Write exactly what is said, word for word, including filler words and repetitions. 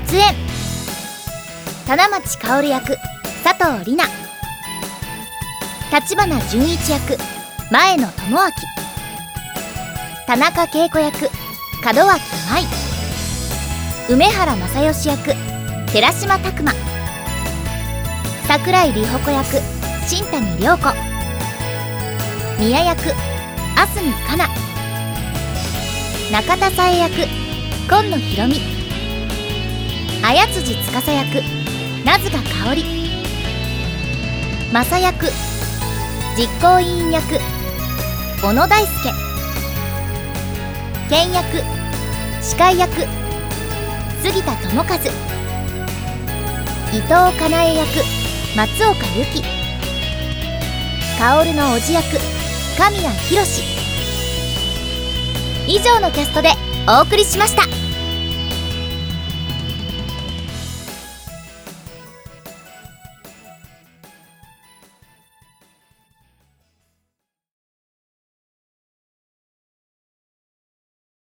出演棚町薫役佐藤里奈、橘純一役前野智明、田中恵子役門脇舞、梅原正義役寺島拓磨、桜井里穂子役新谷涼子、宮役安住香奈、中田紗恵役今野博美、綾辻司役名塚香織、正役実行委員役小野大輔、剣役司会役杉田智和、伊藤かなえ役松岡由紀、薫の叔父役神谷博史、以上のキャストでお送りしました。